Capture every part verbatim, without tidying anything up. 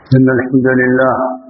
إن الحمد لله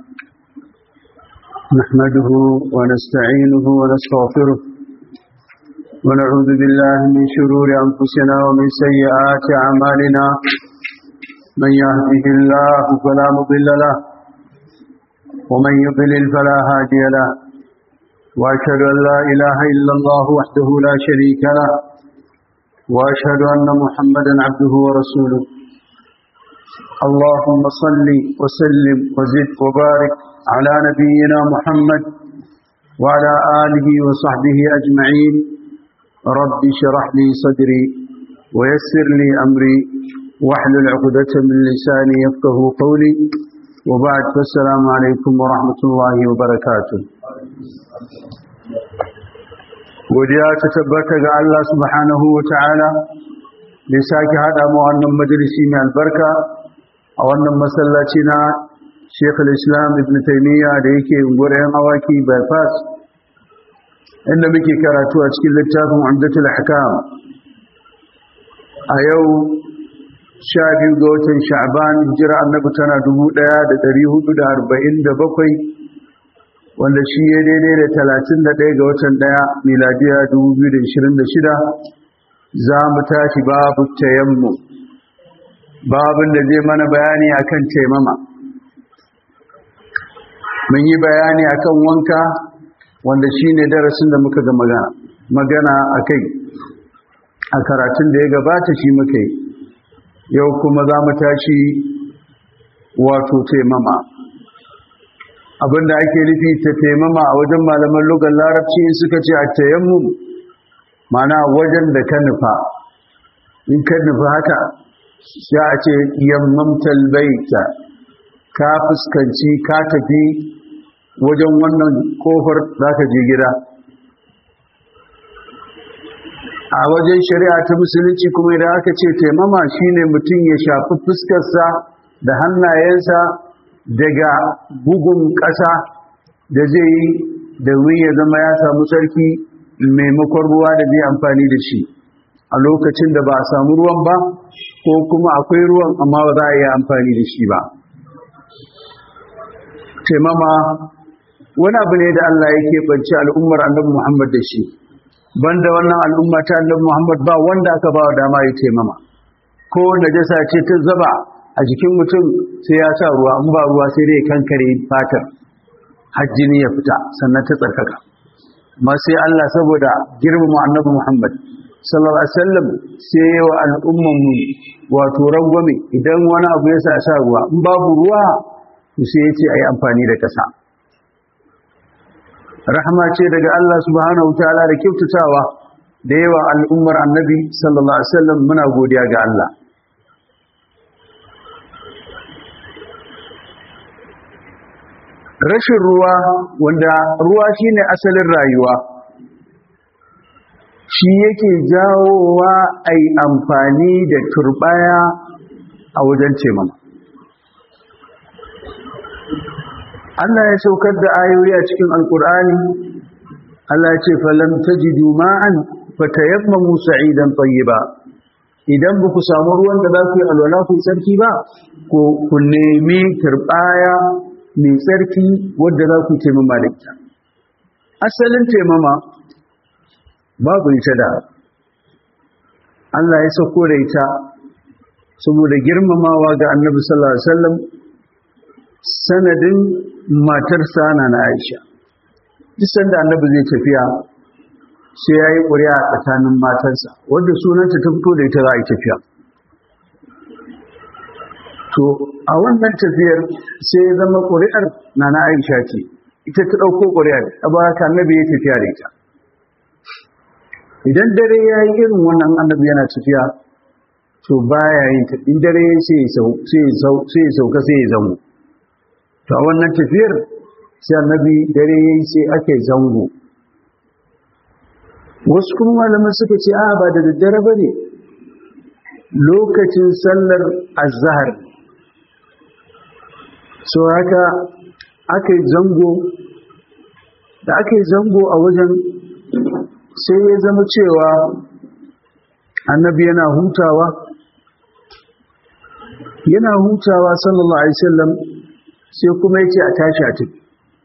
نحمده ونستعينه ونستغفره ونعوذ بالله من شرور أنفسنا ومن سيئات أعمالنا من يهده الله فلا مضل له ومن يضلل فلا هادي له وأشهد أن لا إله إلا الله وحده لا شريك له وأشهد أن محمدا عبده ورسوله اللهم صل وسلم وزد وبارك على نبينا محمد وعلى آله وصحبه أجمعين رب اشرح لي صدري ويسر لي أمري واحلل عقدة من لساني يفقه قولي وبعد فالسلام عليكم ورحمة الله وبركاته godiya ta tabbata ga Allah subhanahu wa ta'ala da sake hada mu wannan majalisi mai albarka a wannan masallaci na Sheikh al-Islam Ibn Taymiyyah da yake gurin awaki bypass inda muke karatu a cikin littafin Umdatul Ahkam a yau sha biyu ga watan Sha'ban hijira annabi tana dubu ɗaya da ɗari hudu da arba'in da bakwai wanda shi ya daidai da talatin da ɗaya ga watan ɗaya miladiya dubu biyu da ishirin da shida za mu tashi babu tayammu babin da zai mana bayani akan taimama mun yi bayani akan wanka wanda shine darasin da muka ga magana magana akai a karatun da ya gabata shi muka yi yau kuma za mu tashi wato taimama abinda ake nufi ta taimama a wajen malaman lugar larabci suka ce a tayammum mana wajen da ka nufa in ka nufa haka ya a ce yammamtal baita ka fuskanci ka tafi wajen wannan kofar zaka je gida a wajen shari'a ta musulunci kuma idan aka ce taimama shine mutum ya shafi fuskarsa da hannayensa daga bugun ƙasa da zai yi da ya zama ya samu sarki maimakon ruwa da zai amfani da shi a lokacin da ba a samu ruwan ba ko kuma akwai ruwan amma ba za a yi amfani da shi ba taimama wani abu ne da Allah ya keɓance al'ummar annabi Muhammad da shi banda wannan al'umma ta annabi Muhammad ba wanda aka ba wa dama ya taimama ko najasa ce ta zaba a jikin mutum sai ya sa ruwa in ba ruwa sai dai kankare fatar hajjini ya fita sannan ta tsarkaka amma sai Allah saboda girmama annabi Muhammad sallallahu alaihi wasallam sai wa al'umman mu wato rangwame idan wani abu ya sa sa ruwa in babu ruwa to sai ya ce ayi amfani da kasa rahama ce daga Allah subhanahu wataala da kyautatawa da yawa al'ummar annabi sallallahu alaihi wasallam muna godiya ga Allah rashin ruwa wanda ruwa shine asalin rayuwa shi yake jawowa ai amfani da turbaya a wajen taimama Allah ya saukar da ayoyi a cikin alkur'ani Allah ya ce falam tajidu ma'an fatayammamu sa'idan tayyiba idan ba ku samu ruwan da za ku yi alwala ku sarki ba ko ku nemi turbaya mai tsarki wadda za ku taimama da ita asalin taimama babu ita da Allah ya sauko da ita saboda girmamawa ga annabi sallallahu alaihi wasallam sanadin matarsa na Aisha duk sanda annabi zai tafiya sai yayi ƙuri'a tsakanin matarsa wanda sunanta ta fito da ita za a yi tafiya to a wannan tafiyar sai ya zama ƙuri'ar nana Aisha ce ita ta ɗauko ƙuri'ar abaraka annabi ya tafiya da ita idan dare ya yi irin wannan annabi yana tafiya to baya yin ta in dare sai ya sauka sai ya zango to a wannan tafiyar sai annabi dare ya yi sai aka yi zango wasu kuma malaman suka ce a ba da daddare ba ne lokacin sallar azhar so haka aka yi zango da aka yi zango a wajen sai ya zama cewa annabi yana hutawa yana hutawa sallallahu alaihi wasallam sai kuma ya ce a tashi a tafi.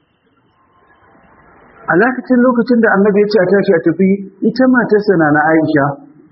A lokacin lokacin da annabi ya ce a tashi a tafi, ita matarsa na na Aisha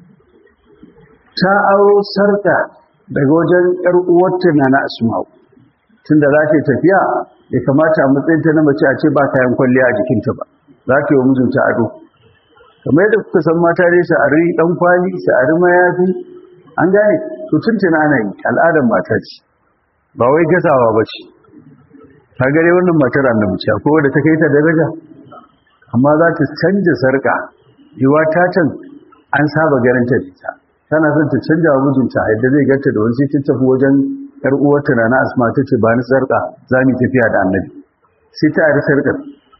ta aro sarka daga wajen ‘yar uwarta na na Asma'u. Tun da za ta yi tafiya, ya kamata a matsayinta na mace a ce ba kayan kwalliya a jikinta ba, za ta yi wa mijinta ado. Kamar yadda kuka san mata dai sa'ari ɗan kwali, sa'ari mayafi, an gane, to tuntuna ana yi, al'adar mata ce, ba wai gazawa ba ce. Ta gare wannan matar annabi ce, akwai wadda ta kai ta daraja, amma za ta canja sarka, yiwa ta can an saba ganin ta fita. Tana son ta canja wa mijinta yadda zai ganta da wani sai ta tafi wajen ‘yar uwarta na na Asma ta ce ba ni sarka za mu tafiya da annabi. Sai ta ari sarkar.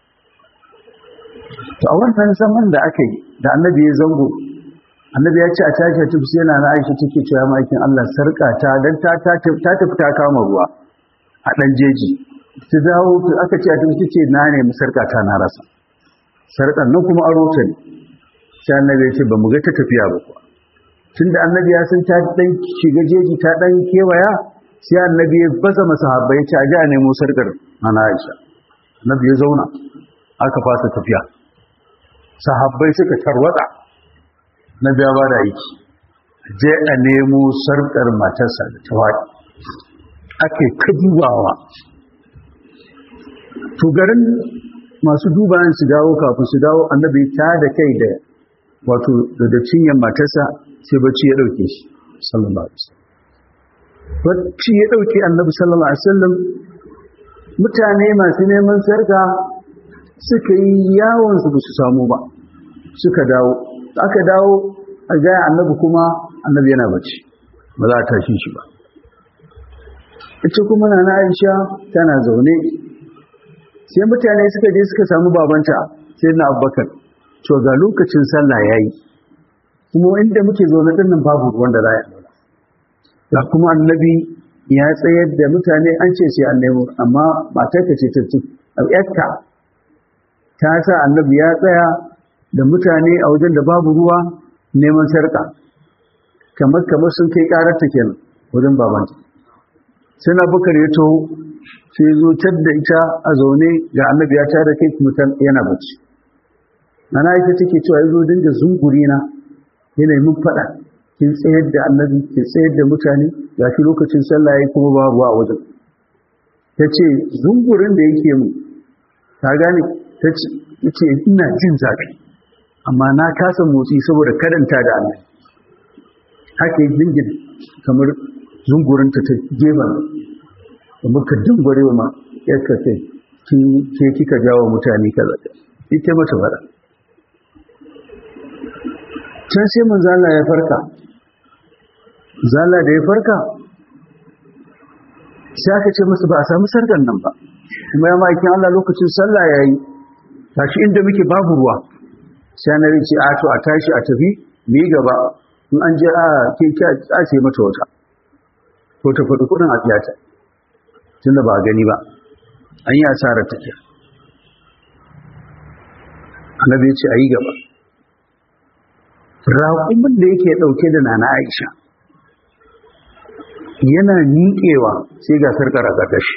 To a wannan zaman da aka yi da annabi ya zango, annabi ya ce a tashi ta fi yana na Aisha take cewa makin Allah sarka ta dan ta ta tafi ta kama ruwa a dan jeji. Ta dawo aka ce a tafi ce na nemi sarka ta na rasa. Sarkar nan kuma aro ta ne. Sai annabi ya ce ba mu ga ta tafiya ba kuwa. Tunda annabi ya san ta dan shiga jeji ta dan kewaya, sai annabi ya baza masahabbai ya ce a ji a nemo sarkar na Aisha. Annabi ya zauna aka fasa tafiya. Sahabbai suka tarwatsa. Annabi ya bada aiki. Je a nemo sarkar matarsa da tawaki. Ake kadubawa. To garin masu dubayen su dawo kafin su dawo annabi ta da kai da wato da cinyan matarsa sai bacci ya dauke shi sallallahu alaihi wasallam. Bacci ya dauke annabi sallallahu alaihi wasallam. Mutane masu neman sarka suka yi yawon su ba su samu ba, suka dawo aka dawo a gaya annabi kuma annabi yana bacci ba za a tashi shi ba. Ita kuma na Aisha tana zaune, sai mutane suka je suka samu babanta sai na Abubakar, to ga lokacin sallah yayi kuma inda muke zaune din nan babu ruwan da za a yi, da kuma annabi ya tsayar da mutane an ce sai an nemo, amma matarka ce ta ci yarka ta sa annabi ya tsaya da mutane a wajen da babu ruwa neman sarka, kamar kamar sun kai kararta kenan wajen babanta. Sai na Abubakar ya to sai zo da ita a zaune ga annabi ya tare kai kuma yana bacci. Nana ita take cewa yazo dinga zunguri na yana mun fada, kin tsayar da annabi, kin tsayar da mutane, gashi lokacin sallah yayi kuma ba ruwa a wajen. Tace zungurin da yake mu, ta gane, tace yace ina jin zafi amma na kasa motsi saboda karanta da annabi. Haka yi dingin kamar zungurin ta ta gefen da muka dingware ma yarka kai ke kika jawo mutane kaza ita mata fara. Can sai manzo Allah ya farka, zalla da ya farka sai aka ce masa ba a samu sarkar nan ba, kuma ya ma'aikin Allah lokacin sallah yayi tashi inda muke babu ruwa. Sai na ce a to a tashi a tafi mu gaba, in an je a ke a ce mata wata ko ta faɗi kudin a fiyata tunda ba a gani ba, an yi asarar take. Annabi ya ce a yi gaba. Raƙumin da yake ɗauke da Nana Aisha yana miƙewa sai ga sarƙar a ƙarƙashi.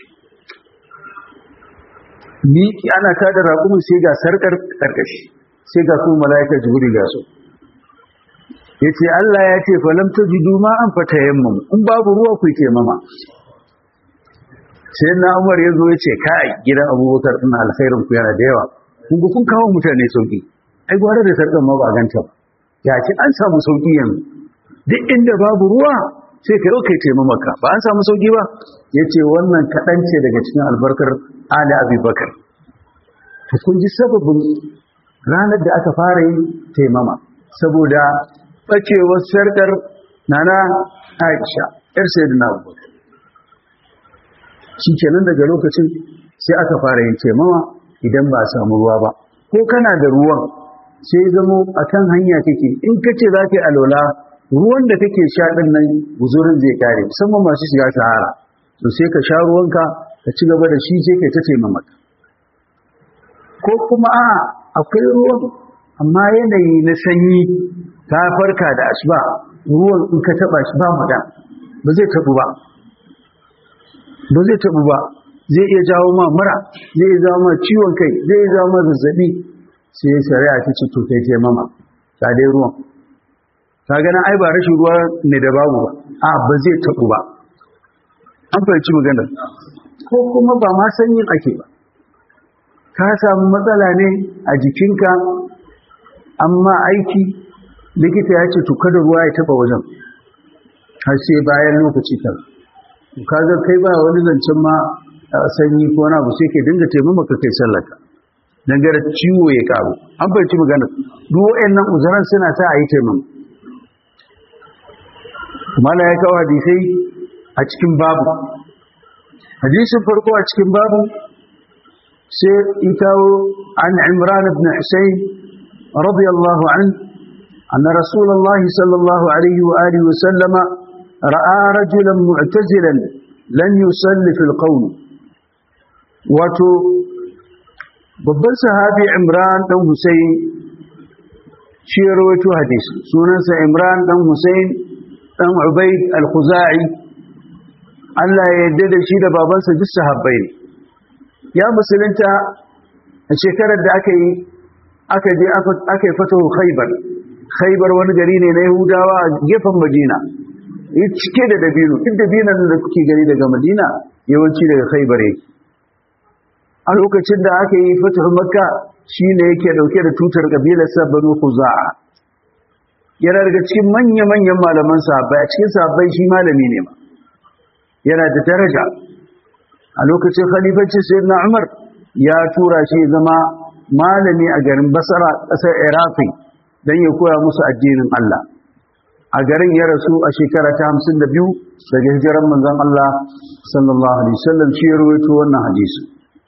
Miƙi ana kada raƙumin sai ga sarƙar ƙarƙashi, sai ga kuma mala'ika Jibril ya so. Ya ce Allah ya ce falam tajidu ma an fatayammamu, in babu ruwa ku ke mama. Sai na Umar ya zo ya ce kai gidan Abubakar ɗin alkhairin ku yana da yawa, kun ga kun kawo mutane sauki, ai gwara da sarƙar ma ba a ganta ba. Ya ce an samu sauki yanzu, duk inda babu ruwa sai ka yau kai taimamaka, ba an samu sauki ba. Ya ce wannan kaɗan ce daga cikin albarkar Ali Abubakar. To kun ji sababin ranar da aka fara yin taimama, saboda ɓacewar sarƙar Nana Aisha, ‘yar Sayyidina Abubakar. Shi kenan daga lokacin sai aka fara yin taimama idan ba a samu ruwa ba. Ko kana da ruwan sai zamo a kan hanya kake, in ka ce za ka yi alola, ruwan da kake sha ɗin nan guzurin zai kare, musamman masu shiga sahara. To sai ka sha ruwanka ka ci gaba da shi sai ka ta taimama. Ko kuma a akwai ruwan amma yanayi na sanyi, ta farka da asuba, ruwan in ka taba shi ba mu da ba zai tabu ba ba zai tabu ba zai iya jawo ma mura, zai iya jawo ma ciwon kai, zai iya jawo ma zazzabi, sai shari'a ta ce to kai taimama ta dai ruwan. Ta gana ai ba rashin ruwa ne da babu ba, a ba zai taɓu ba. An fahimci maganar. Ko kuma ba ma sanyin ake ba. Ka samu matsala ne a jikinka, amma aiki likita ya ce to kada ruwa ya taɓa wajen har sai bayan lokaci kan. Ka ga kai ba wani zancen ma sanyi ko na bu sai ke dinga taimama ka kai sallaka. Dangare ciwo ya karu. An fahimci maganar. Duk waɗannan uzuran suna sa a yi taimama. Mala ya kawo hadisai a cikin babu. Hadisin farko a cikin babu sai ya kawo an Imran ibn Husayn radiyallahu anhu anna Rasulullahi sallallahu alaihi wa alihi wa sallama ra'a rajulan mu'tazilan lan yusalli fil qawm. Wato babban sahabi Imran dan Husayn shi ya rawaito hadisi. Sunansa Imran dan Husayn dan Ubayd al-Khuzai, Allah ya yarda da shi da babansa duk sahabbai ne. Ya musulunta a shekarar da aka yi aka je aka yi fatahu Khaybar. Khaybar wani gari ne na Yahudawa a gefen Madina. Yi cike da dabino, duk dabinan da kuke gani daga Madina yawanci daga Khaybar yake. A lokacin da aka yi fatahu Makka shine yake dauke da tutar kabilar Banu Khuza'a. Yana daga cikin manya-manyan malaman sahabbai, a cikin sahabbai shi malami ne ma. Yana da daraja. A lokacin khalifancin Sayyidina Umar ya tura shi zama malami a garin Basra, ƙasar Iraqi, don ya koya musu addinin Allah. A garin ya rasu a shekara ta hamsin da biyu daga hijiran manzon Allah sallallahu alaihi wasallam, shi ya rawaito wannan hadisi.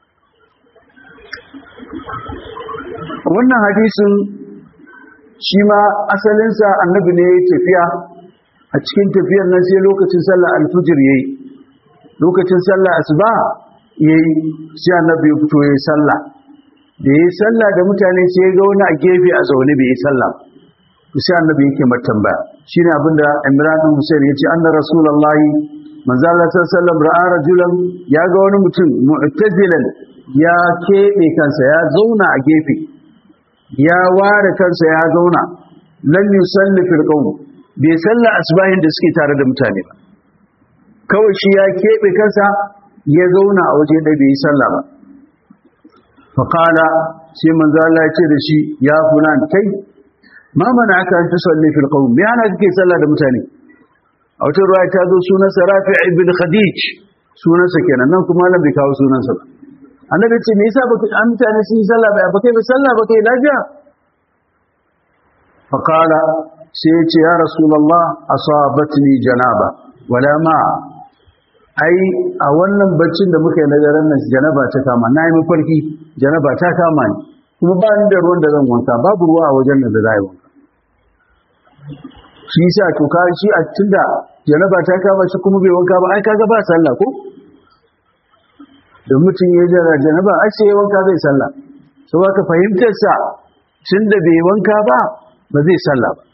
Wannan hadisin shi ma asalinsa annabi ne ya tafiya, a cikin tafiyar nan sai lokacin sallah alfujir yayi, lokacin sallah asuba yayi, sai annabi ya fito yayi sallah. Da yayi sallah da mutane sai ga wani a gefe a zaune bai yi sallah, sai annabi yake matambaya. Shine abinda Imran bin Husayn yace anna rasulullahi manzo Allah sallallahu alaihi wasallam ra'a rajulan, ya ga wani mutum mu'tazilan ya kebe kansa, ya zauna a gefe, ya ware kansa ya zauna, lam yusalli fil qawm, bai salla asbahin da suke tare da mutane ba, kawai shi ya kebe kansa ya zauna a waje da bai yi salla ba. Fa qala, sai manzo Allah ya ce da shi, ya fulan, kai ma mana aka an tusalli fil qawm, me ana kake salla da mutane? A wata ruwaya ta zo sunansa Rafi' ibn Khadij, sunansa kenan, nan kuma Allah bai kawo sunansa ba. Annabi ce me yasa baka an mutane sun yi sallah ba baka yi sallah baka yi lafiya? Fa qala, sai ya ce ya rasulullah asabatni janaba wala ma, ai a wannan baccin da muka yi na daren nan janaba ta kama, na yi mafarki janaba ta kama ni, kuma ba ni da ruwan da zan wanka, babu ruwa a wajen da za a yi wanka. Shi yasa to ka shi a tunda janaba ta kama shi kuma bai wanka ba, ai kaga ba sallah ko? Da mutum ya jira janaba ai sai wanka zai sallah. So ka fahimtar sa tunda bai wanka ba ba zai sallah ba.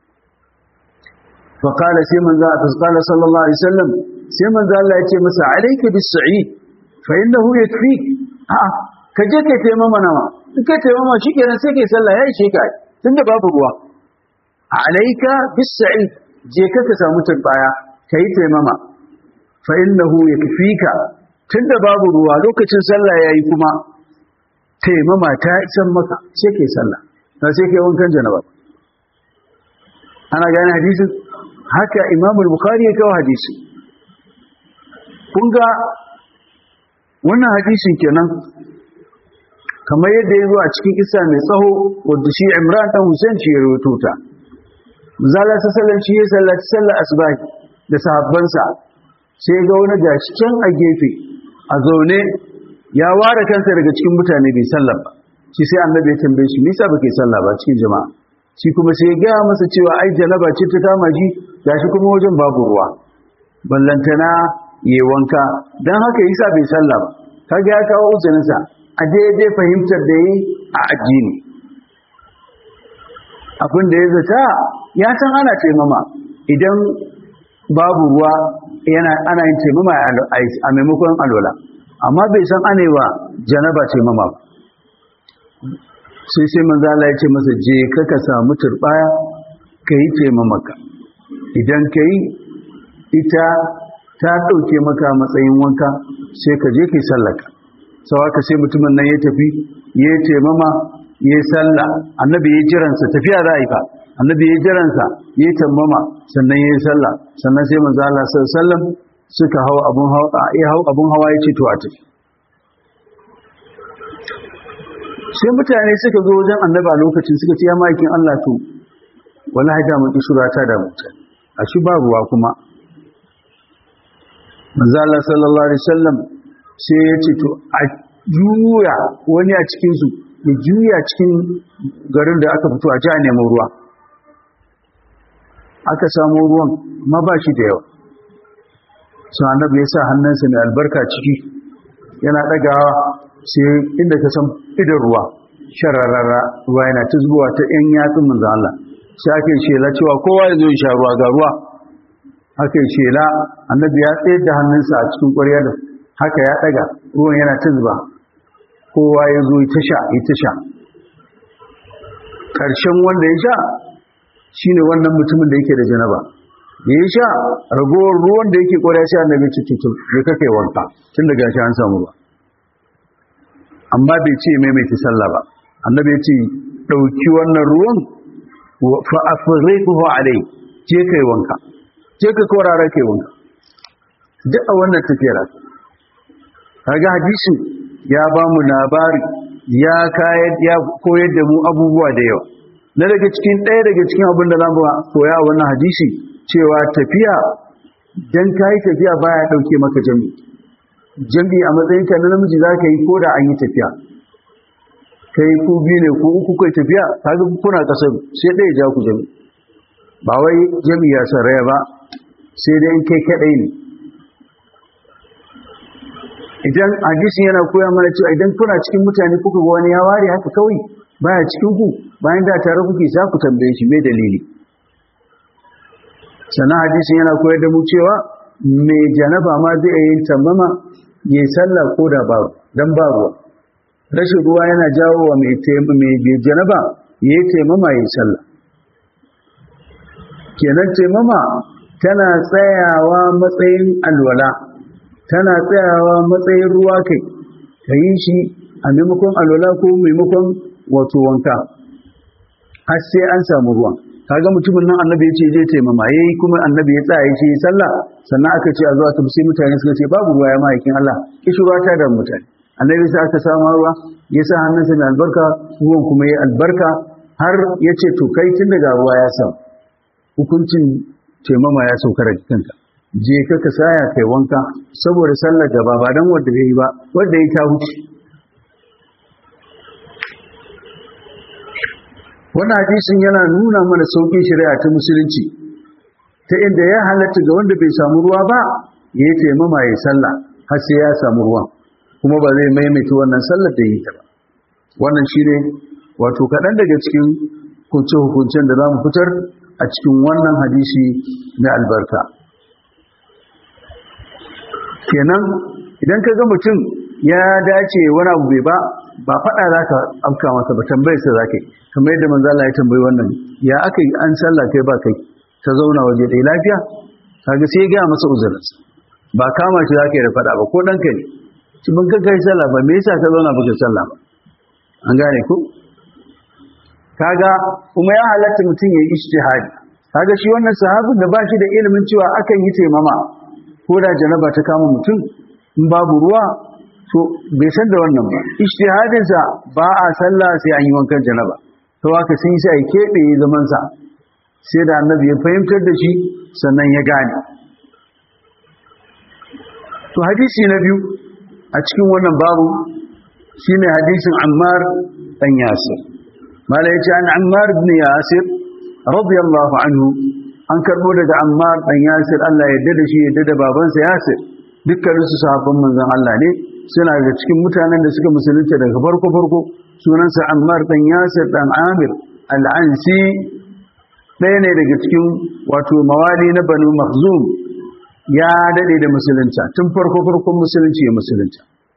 Fa qala sai manzo Allah sallallahu alaihi wasallam, sai manzo Allah ya ce masa alayka bis-sa'id fa innahu yakfik. A ka je ka taimama nawa, in ka taimama shikenan sai kai sallah, yayi shi kai tunda babu ruwa. Alayka bis-sa'id, je ka ka samu turbaya kai taimama, fa innahu yakfika, tunda babu ruwa lokacin sallah yayi kuma taimama ta isan maka, sai kai sallah, ba sai kai wankan janaba. Ana gane hadisin? Haka Imam al-Bukhari ya kawo hadisi. Kun ga wannan hadisin kenan kamar yadda ya zo a cikin kissa mai tsaho wadda shi Imran dan Hussein shi ya rawaito ta. Zalla sallallahu shi ya sallaci sallar asbahi da sahabbansa, sai ga wani gashi can a gefe a zaune ya ware kansa daga cikin mutane bai sallar ba. Shi sai annabi ya tambaye shi, me yasa bake sallah ba cikin jama'a? Shi kuma sai ya gaya masa cewa ai janaba ce ta kama shi, gashi kuma wajen babu ruwa, ballantana yayi wanka, dan haka yasa bai sallah ba. Kaga ya kawo uzurinsa a daidai fahimtar da yi a addini. Abin da ya zata ya san ana taimama idan babu ruwa, yana ana yin taimama a maimakon alola. amma bai san anewa janaba ce mama ba. sai sai manzo Allah ya ce masa je ka ka samu turbaya kai ce mamaka, idan kai ita ta dauke maka matsayin wanka sai ka je kai sallaka. sau haka sai mutumin nan ya tafi ya ce mama ya sallah, annabi ya jiransa tafiya za a yi fa, annabi ya jiransa ya tammama sannan ya yi sallah, sannan sai manzo Allah sallallahu alaihi wasallam suka hau abun hawa ya hau abun hawa ya ce to a tafi. sai mutane suka zo wajen annabi a lokacin suka ce ya maikin Allah to wallahi da mun kishura ta da mutane a shi ba ruwa kuma. manzo Allah sallallahu alaihi wasallam sai ya ce to a juya wani a cikin su ya juya cikin garin da aka fito a ji a nemo ruwa. aka samu ruwan ma ba shi da yawa, sai annabi ya sa hannunsa mai albarka ciki yana ɗagawa sai inda ka san idan ruwa shararara ruwa yana ta zubowa ta ‘yan yatsun manzo Allah. sai ake shela cewa kowa ya zo ya sha ruwa ga ruwa. aka yi shela annabi ya tsayar da hannunsa a cikin ƙwarya da haka ya ɗaga ruwan yana ta zuba, kowa ya zo ya ta sha ya ta sha. ƙarshen wanda ya sha shine wannan mutumin da yake da janaba. da ya sha ragowar ruwan da yake ƙwarya sai annabi ce tutu ya kake wanka tun daga shi an samu ruwa. amma bai ce maimaita sallah ba. annabi ya ce ɗauki wannan ruwan fa afriquhu alai, je kai wanka, je ka korara kai wanka. duk a wannan tafiyar kaga hadisin ya ba mu labari, ya kayar ya koyar da mu abubuwa da yawa. na daga cikin ɗaya daga cikin abin da zamu koya a wannan hadisi cewa tafiya dan kai tafiya baya dauke maka jami'i. jami'i a matsayin ka na namiji zaka yi koda an yi tafiya, kai ku biyu ne ko uku kai tafiya kaga kuna kasar sai ɗaya ja ku jami'i, ba wai jami'i ya saraya ba sai dai kai kadai ne. idan hadisi yana koya mana cewa idan kuna cikin mutane kuka ga wani ya ware haka kawai baya cikin ku, bayan da tare kuke sa ku tambaye shi me dalili. sannan hadisi yana koyar da mu cewa mai janaba ma zai yi tammama ya yi sallah ko da ba dan ba ruwa. rashin ruwa yana jawo wa mai janaba ya yi taimama ya yi sallah. kenan taimama tana tsayawa matsayin alwala, tana tsayawa matsayin ruwa kai ka yi shi a maimakon alwala ko maimakon wato wanka har sai an samu ruwan. kaga mutumin nan annabi ya ce je taimama yayi kuma annabi ya tsaya ya ce sallah, sannan aka ce a zuwa ta sai mutane suka ce babu ruwa ya ma'aikin Allah, kishi ruwa ta da mutane. annabi sai aka samu ruwa ya sa hannunsa mai albarka, ruwan kuma ya albarka har ya ce to kai tun daga ruwa ya samu hukuncin taimama ya sauka daga kanka, je ka ka saya kai wanka saboda sallar gaba ba dan wanda bai yi ba, wanda ya ta huce. wannan hadisin yana nuna mana saukin shari'a ta musulunci ta inda ya halatta ga wanda bai samu ruwa ba ya yi taimama ya sallah har sai ya samu ruwa, kuma ba zai maimaita wannan sallar da yi ta ba. wannan shine wato kaɗan daga cikin hukunce-hukuncen da za mu fitar a cikin wannan hadisi na albarka. kenan idan ka ga mutum ya dace wani abu bai ba ba faɗa za ka afka masa ba, tambayar sa za ka yi kamar yadda manzo Allah ya tambayi wannan ya aka yi an sallah kai ba kai ta zauna waje ɗaya lafiya, kaga sai ya gaya masa uzurinsa, ba kama shi za ka yi da faɗa ba ko ɗanka ne ci ban ka kai sallah ba me yasa ka zauna ba ka sallah ba. an gane ku kaga kuma ya halatta mutum ya yi ijtihadi. kaga shi wannan sahabin da ba shi da ilimin cewa akan yi taimama ko da janaba ta kama mutum in babu ruwa to bai san da wannan ba, ijtihadinsa ba a sallah sai an yi wankan janaba, to haka sai sai ya keɓe zaman sa sai da annabi ya fahimtar da shi sannan ya gane. to hadisi na biyu a cikin wannan babu shine hadisin Ammar dan Yasir. mala yace an Ammar ibn Yasir radiyallahu anhu, an karbo daga Ammar dan Yasir Allah ya yarda da shi ya yarda da babansa Yasir, dukkanin su sahabban manzon Allah ne, suna da cikin mutanen da suka musulunta daga farko farko. sunansa Ammar dan Yasir dan Amir al-Ansi, ɗaya ne daga cikin wato mawali na Banu Makhzum, ya dade da musulunta tun farko farkon musulunci ya musulunta.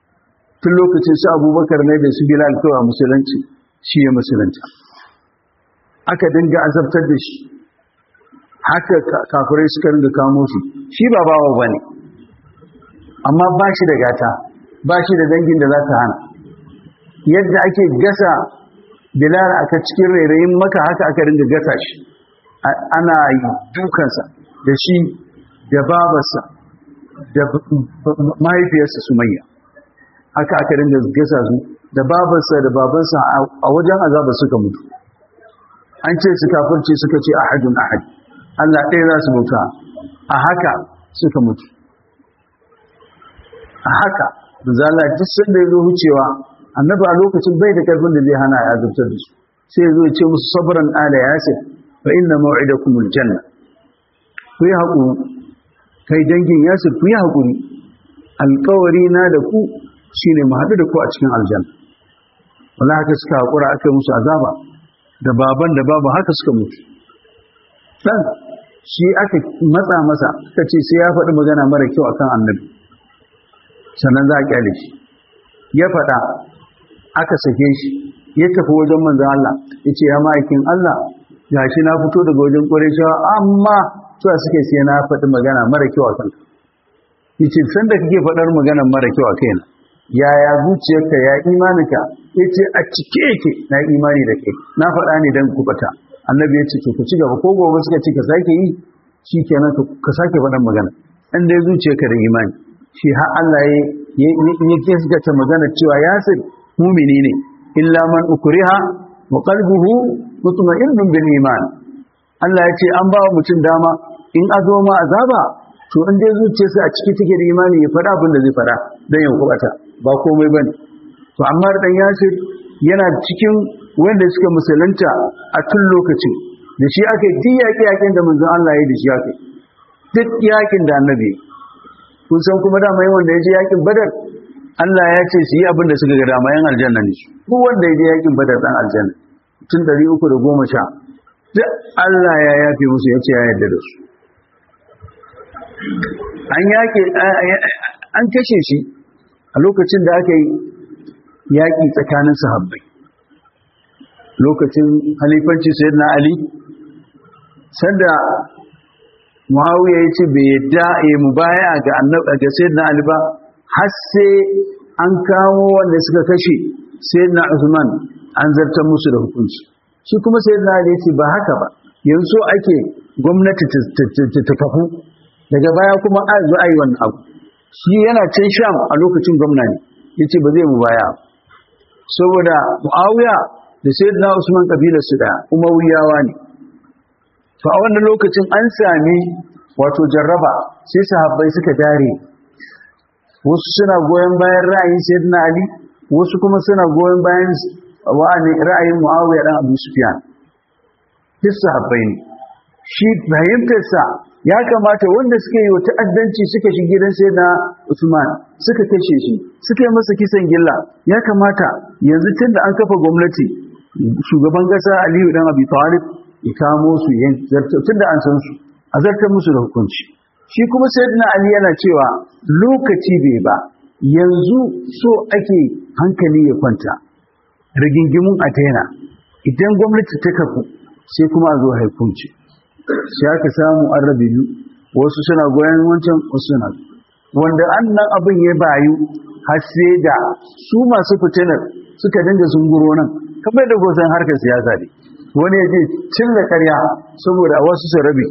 tun lokacin su Abubakar ne da su Bilal kawai musulunci shi ya musulunta aka dinga azabtar da shi haka kafirai suka ringa kamo shi shi ba bawa bane amma ba shi da gata ba shi da dangin da za ta hana yadda ake gasa Bilal aka cikin rairayin Maka haka aka ringa gasa shi ana yi dukansa da shi da babarsa da mahaifiyarsa Sumayya haka aka ringa gasa su da babarsa da babansa a wajen azaba suka mutu an ce su kafirce suka ce ahadun ahad Allah ɗaya za su bauta a haka suka mutu a haka da zala duk sanda ya zo wucewa annabi a lokacin bai da karfin da zai hana ya azabtar da su sai ya zo ya ce musu sabran ala yasir fa inna maw'idakumul janna ku yi haƙuri kai dangin yasir ku yi haƙuri alƙawari na da ku shine mu haɗu da ku a cikin aljanna wala haka suka haƙura aka yi musu azaba da baban da babu haka suka mutu dan shi aka matsa masa suka ce sai ya faɗi magana mara kyau akan annabi sannan za a kyale shi ya faɗa aka sake shi ya tafi wajen manzon Allah ya ce ya ma'aikin Allah ga shi na fito daga wajen Qurayshawa amma cewa suke sai na faɗi magana mara kyau akan ka yace sanda kake faɗar magana mara kyau a kaina yaya zuciyarka ya imaninka yace a cike yake na imani da kai na faɗa ne dan kubata annabi yace to ku ci gaba ko gobe suka ce ka sake yi shikenan ka sake faɗan magana dan dai zuciyarka da imani shi har Allah ya ya gaskata magana cewa Yasir mu'mini ne illa man ukriha wa qalbuhu mutma'innun bil iman Allah ya ce an ba mutum dama in azo ma azaba to in dai zuciyarsa a ciki take da imani ya faɗa abin da zai faɗa dan ya kubata ba komai bane to amma dan Yasir yana cikin wanda suka musulunta a tun lokacin da shi aka yi yaƙi yaƙin da manzon Allah ya yi da shi aka duk yaƙin da annabi kun san kuma dama yawan da ya je yaƙin Badar Allah ya ce su yi abin da suka ga dama yan aljanna ne duk wanda ya je yaƙin Badar dan aljanna tun ɗari uku da goma sha duk Allah ya yafe musu ya ce ya yarda da su an yaƙi an kashe shi a lokacin da aka yi yaƙi tsakanin sahabbai lokacin halifanci sayyidina Ali sanda Muawiya ya ce bai yadda ya mubaya ga annabi ga sayyidina Ali ba har sai an kamo wanda suka kashe sayyidina Usman an zartar musu da hukunci shi kuma sayyidina Ali ya ce ba haka ba yanzu ake gwamnati ta kafu daga baya kuma a zo ayi wannan abu shi yana can Sham a lokacin gwamna ne yace ba zai mubaya saboda Muawiya da sayyidina Usman kabilar su da Umayyawa ne to a wannan lokacin an sami wato jarraba sai sahabbai suka dare wasu suna goyen bayan ra'ayin sayyidina Ali wasu kuma suna goyen bayan wa'ani ra'ayin Muawiya dan Abu Sufyan duk sahabbai ne shi fahimtar sa ya kamata wanda suka yi wata addanci suka shi gidan sayyidina Usman suka kashe shi suka yi masa kisan gilla ya kamata yanzu tunda an kafa gwamnati shugaban kasa Aliyu dan Abi Talib ya kamo su yin zartar tunda an san su a zartar musu da hukunci shi kuma sayyidina Ali yana cewa lokaci bai ba yanzu so ake hankali ya kwanta rigingimun a daina idan gwamnati ta kafu sai kuma a zo hukunci sai aka samu an rabe biyu wasu suna goyon wancan wasu suna wanda annan abin ya bayu har sai da su masu fitinar suka dinga zunguro nan kamar da gosan harkar siyasa ne wani ya je cilla ƙarya saboda a wasu su rabe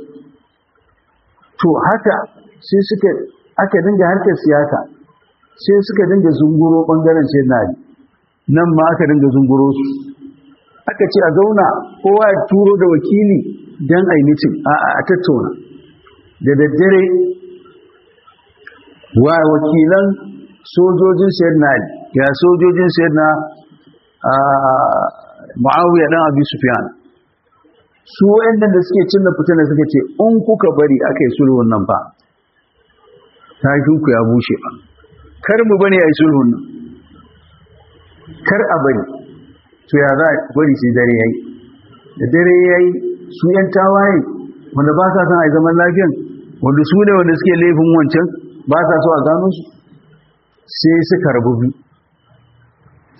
to haka sai suka aka dinga harkar siyasa sai suka dinga zunguro bangaren sai na nan ma aka dinga zunguro su aka ce a zauna kowa ya turo da wakili don a yi mitin a tattauna da daddare wa wakilan sojojin sayyidina ya sojojin sayyidina Muawiya dan Abi Sufyan su wayannan da suke cinna fitina suka ce in kuka bari akai sulhun nan fa tashin ku ya bushe ba kar mu bane ai sulhun nan kar a bari to ya za a bari sai dare yayi da dare yayi su yan tawaye wanda ba sa son ai zaman lafiyan wanda su ne wanda suke laifin wancan ba sa so a gano su sai suka rabu bi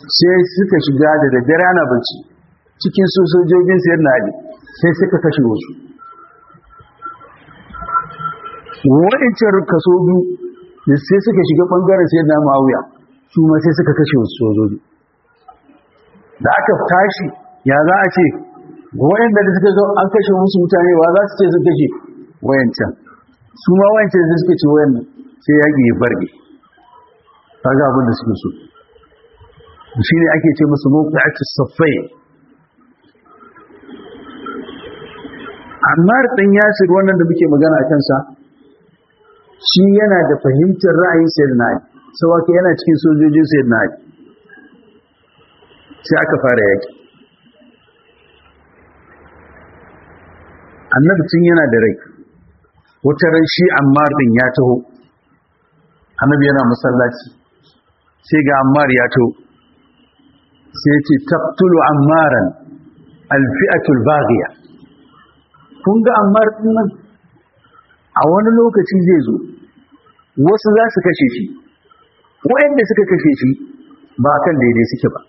sai suka shiga da daddare ana bacci cikin su sojojin sayyidina Ali sai suka kashe wasu wa'incan kaso biyu da sai suka shiga bangaren sayyidina Muawiya su ma sai suka kashe wasu sojoji da aka tashi ya za a ce wa'inda da suka zo an kashe musu mutane wa za su ce sun kashe wayancan su ma wayancan da suka ce wayannan sai yaƙi ya barge kaga abin da suke so shi ne ake ce musu mawqi'atus saffai. Ammar ɗan Yasir wannan da muke magana a kansa shi yana da fahimtar ra'ayin sayyidina Ali saboda yana cikin sojojin sayyidina Ali sai aka fara yaki annabi tun yana da rai wata ran shi Ammar ɗin ya taho annabi yana masallaci sai ga Ammar ya taho sai ya ce taqtulu Ammaran alfi'atul baghiya. Kun ga Ammar din nan a wani lokaci zai zo wasu za su kashe shi wayanda suka kashe shi ba kan daidai suke ba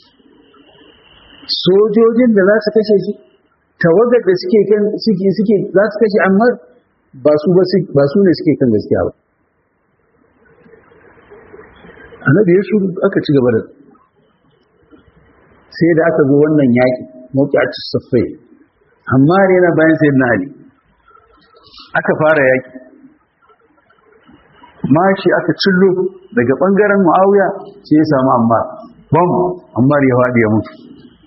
sojojin da za su kashe shi tawagar da suke kan suke suke za su kashe Ammar ba su ba su ne suke kan gaskiya ba. Annabi ya shuru aka ci gaba da sai da aka zo wannan yaki mawqi'atus saffai. Ammar yana bayan sayyidina Ali aka fara yaki mashi aka cillo daga bangaren Muawiya sai ya samu Ammar bam Ammar ya fadi ya mutu.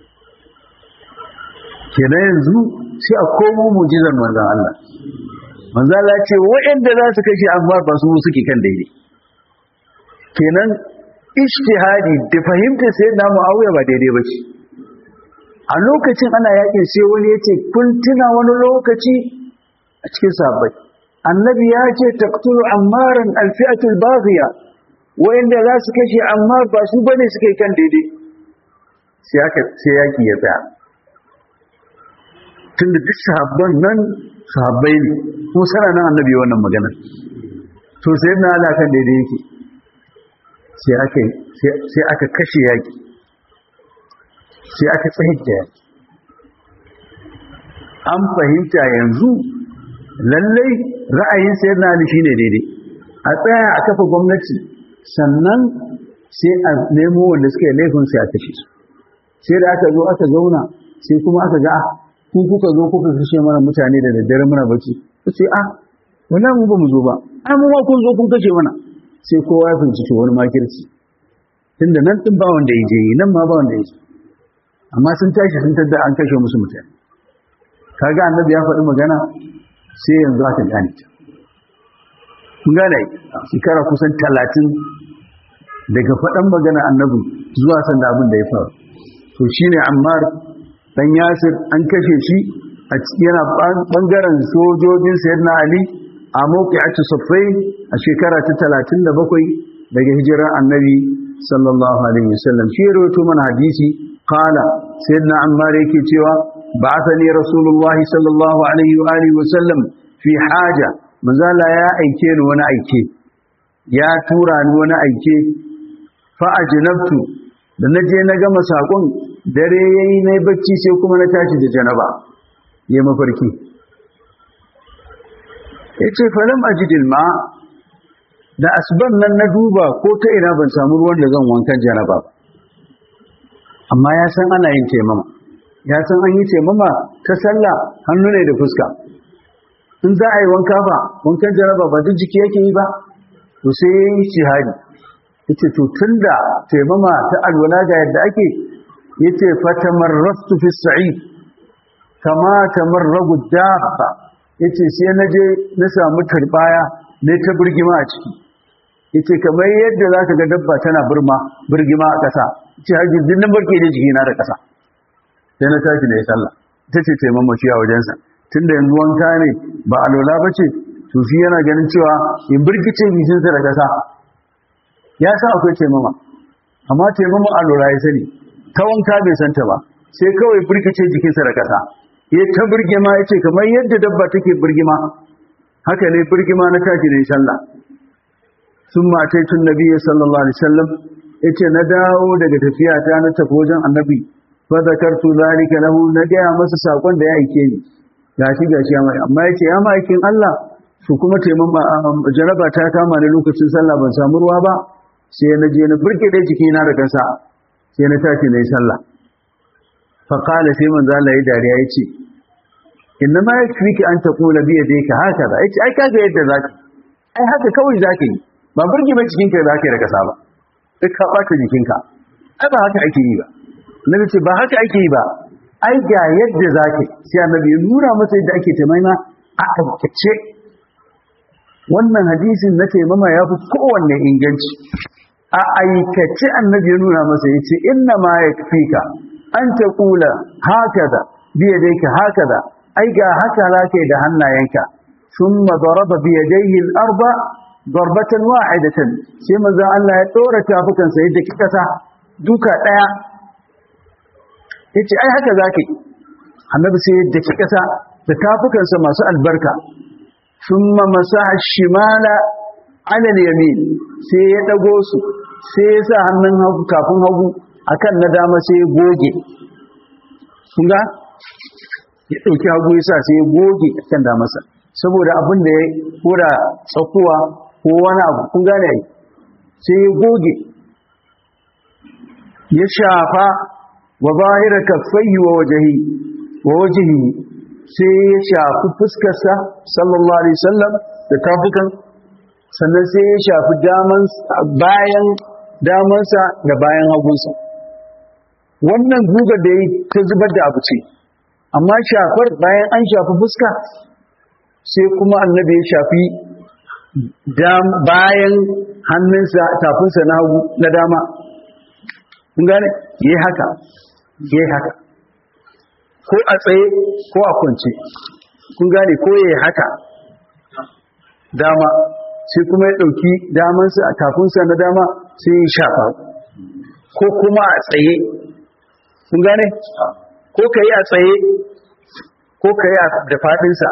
Kenan yanzu sai a komo mu'jizar manzon Allah manzon Allah ya ce waɗanda za su kashe Ammar ba su suke kan daidai. Kenan ijtihadi da fahimtar sayyidina Muawiya ba daidai ba ce. A lokacin ana yakin sai wani ya ce kun tuna wani lokaci a cikin sahabbai annabi ya ce taqtulu Ammaran alfi'atul baghiya wanda za su kashe Ammar ba su bane suke kan daidai sai aka sai yaki ya tsaya tunda duk sahabban nan sahabbai ne ko sana nan annabi wannan magana to sai na ala kan daidai yake sai aka sai aka kashe yaki sai aka tsayar da yaki an fahimta yanzu lallai ra'ayin sayyidina Ali shine daidai a tsaya a kafa gwamnati sannan sai a nemo wanda suka yi laifin sai a kashe su sai da aka zo aka zauna sai kuma aka ga ku kuka zo kuka kashe mana mutane da daddare muna bacci sai a wannan mu ba mu zo ba ai mu ma kun zo kun kashe mana sai kowa ya bincike wani makirci tunda nan din ba wanda ya je nan ma ba wanda ya je amma sun tashi sun tada an kashe musu mutane kaga annabi ya faɗi magana sai yanzu aka gane ta kun gane shekara kusan talatin daga faɗan magana annabi zuwa sanda abin da ya faru to shine Ammar dan Yasir an kashe shi a yana bangaren sojojin sayyidina Ali a mawqi'atu saffai a shekara ta talatin da bakwai daga hijirar annabi sallallahu alaihi wasallam shi rawaito mana hadisi qala sayyidina Ammar yake cewa ba'athani rasulullahi sallallahu alaihi wa alihi wasallam fi haja manzala ya aike ni wani aike ya tura ni wani aike fa ajnabtu da naje na gama sakon dare yayi nayi bacci sai kuma na tashi da janaba yayi mafarki yace falam ajidil ma da asban nan na duba ko ta ina ban samu ruwan da zan wankan janaba ba amma ya san ana yin taimama ya san an yi taimama ta sallah hannu ne da fuska in za a yi wanka ba wankan janaba ba duk jiki yake yi ba to sai ya yi shihadi yace to tunda taimama ta alwala ga yadda ake yace fatamarrastu fi sa'id kama tamarragu dabba yace sai na je na samu turbaya ne ta burgima a ciki yace kamar yadda zaka ga dabba tana burma burgima a ƙasa yace haji din nan barke da jiki na da ƙasa sai na tashi da sallah ita ce taimama shi a wajensa tunda yanzu wanka ne ba alwala bace to shi yana ganin cewa in burkice jikinsa da ƙasa ya sa akwai taimama amma taimama alwala ya sani ta wanka bai santa ba sai kawai burkice jikinsa da ƙasa ya ta burgima yace kamar yadda dabba take burgima haka ne burgima na tashi da sallah ثم أتيت النبي صلى الله عليه وسلم yace na dawo daga tafiya ta na tafi wajen annabi fa zakartu zalika lahu na ga masa sakon da ya aike ni gashi gashi amma amma yace ya maikin Allah su kuma taimama janaba ta kama ni lokacin sallah ban samu ruwa ba sai na je na burkide jikina da kansa sai na tashi nayi sallah fa qala sai manzo Allah ya dariya yace inna ma yakfiki an taqula bi yadayka hakaza yace ai kaga yadda zaka ai haka kawai zaka yi ba burge ba cikin kai zaka yi da kasa ba duk ka bata jikinka ai ba haka ake yi ba nabi ce ba haka ake yi ba ai ga yadda zaka sai annabi ya nura masa yadda ake taimaima a aikace wannan hadisin na taimama ya fi kowanne inganci a aikace annabi ya nuna masa yace inna ma yakfika an taqula hakaza bi yadayka hakaza ai ga haka zaka da hannayenka thumma daraba bi yadayhi al-arba darbatan wahidatan sai manzo Allah ya dora tafukan sa yadda kika sa duka daya yace ai haka zaka annabi sai yadda kika sa da tafukan sa masu albarka thumma masaha shimala ala al-yamin sai ya dago su sai ya sa hannun hagu kafin hagu akan na dama sai ya goge kun ga ya ɗauki hagu ya sa sai ya goge kan damarsa saboda abin da ya kura tsakuwa ko wani abu kun gane yi sai ya goge ya shafa wa zahira kaffaihi wa wajhi wa wajhihi sai ya shafi fuskarsa sallallahu alaihi wasallam da tafukan sannan sai ya shafi daman bayan damansa da bayan hagunsa wannan gugar da ya ta zubar da abu ce amma shafar bayan an shafi fuska sai kuma annabi ya shafi bayan hannunsa tafinsa na hagu na dama kun gane yi haka yi haka ko a tsaye ko a kwance kun gane ko yi haka dama sai kuma ya ɗauki damansa a tafinsa na dama sai ya shafa ko kuma a tsaye kun gane ko ka yi a tsaye ko ka yi da faɗinsa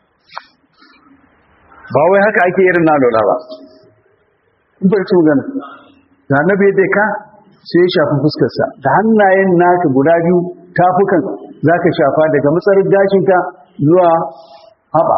ba wai haka ake irin na lola ba in barci magana da annabi dai ka sai ya shafi fuskarsa da hannayen naka guda biyu tafukan za ka shafa daga matsarin gashinka zuwa haɓa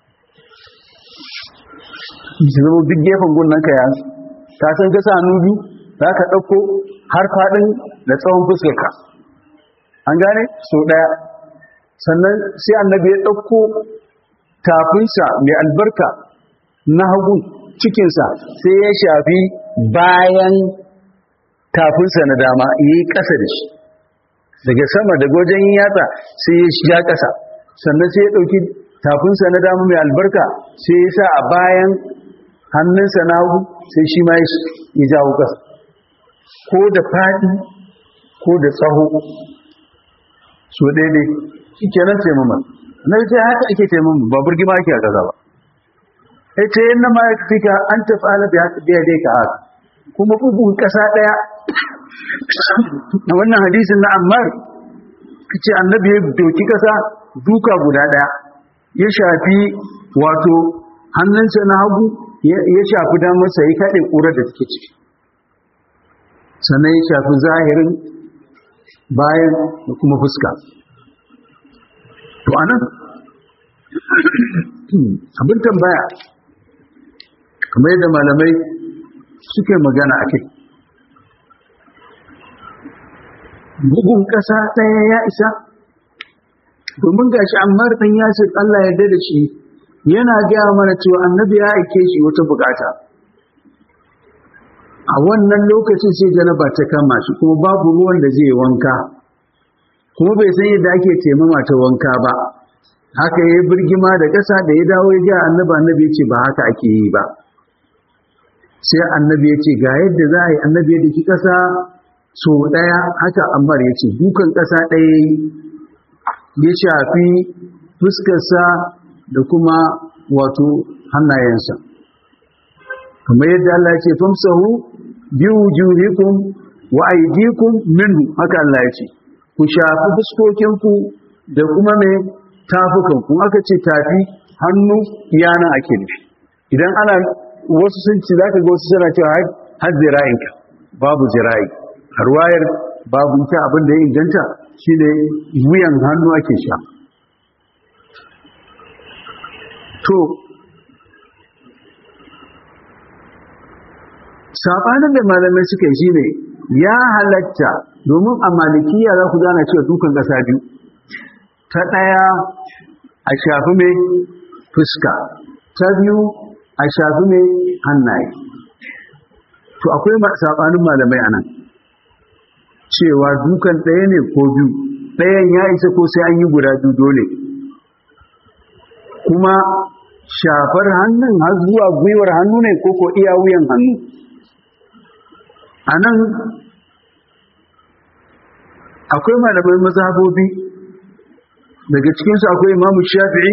su zama duk gefen gunanka ya ta san gasa hannu biyu za ka ɗauko har faɗin da tsawon fuskarka an gane so ɗaya sannan sai annabi ya ɗauko tafinsa mai albarka na hagu cikinsa sai ya shafi bayan tafinsa na dama ya yi ƙasa da shi daga sama da wajen yatsa sai ya shiga ƙasa sannan sai ya ɗauki tafinsa na dama mai albarka sai ya sa a bayan hannunsa na hagu sai shi ma ya jawo ƙasa ko da faɗi ko da tsaho so daidai shi kenan taimama na ce haka ake taimama ba burgima ake a kaza ba ya ce yin na ma ya fi ka an tafi alabi haka biya dai ka haka kuma bugun ƙasa ɗaya na wannan hadisin na ammar ce annabi ya doki ƙasa duka guda ɗaya ya shafi wato hannunsa na hagu ya shafi damarsa ya kaɗe ƙurar da take ciki sannan ya shafi zahirin bayan da kuma fuska to anan abin tambaya kamar yadda malamai suke magana a kai bugun ƙasa ɗaya ya isa domin gashi Ammar ɗan Yasir Allah ya da shi yana gaya mana cewa annabi ya aike shi wata bukata a wannan lokacin sai janaba ta kama shi kuma babu ruwan da zai wanka kuma bai san yadda ake taimama ta wanka ba haka yayi birgima da ƙasa da ya dawo ya ga annabi annabi ya ce ba haka ake yi ba sai annabi ya ce ga yadda za a yi annabi ya daki ƙasa so ɗaya haka Ammar ya ce dukan ƙasa ɗaya ya shafi fuskarsa da kuma wato hannayensa kamar yadda Allah ya ce famsahu bi wujuhikum wa aydikum minhu haka Allah ya ce ku shafi fuskokinku da kuma me tafukanku aka ce tafi hannu yana ake nufi idan ana wasu sun ci zaka ga wasu suna cewa har zira'inka babu zira'i. A ruwayar babu ta abin da ya inganta shine wuyan hannu ake sha. To sabanin da malamai suka yi shine ya halatta, domin a malikiya za ku gane cewa dukan ƙasa biyu, ta ɗaya a shafi mai fuska, ta biyu a shafi mai hannaye. To akwai sabanin malamai anan cewa dukan ɗaya ne ko biyu, ɗayan ya isa ko sai an yi guda biyu dole, kuma shafar hannun har zuwa gwiwar hannu ne ko ko iya wuyan hannu. A nan akwai malamai mazhabobi, daga cikinsu akwai imamu shafi'i.